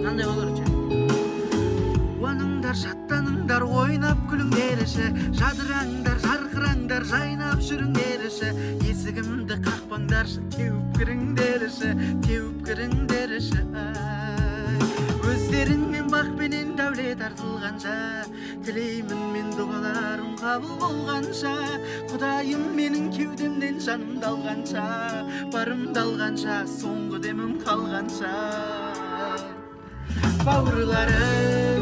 Кандай болор экен? Қуаныңдар, шаттаныңдар, ойнап күліңдерші, жадыраңдар, жарқыраңдар, жайнап жүріңдерші, есігімді қақпаңдаршы, теуіп кіріңдерші. Өздеріңмен бақпенен дәулет артылғанша, тілеймін мен дұғаларым қабыл болғанша, Құдайым менің кеудемнен жанымды алғанша, барымды алғанша, соңғы демім қалғанша. Бауырларым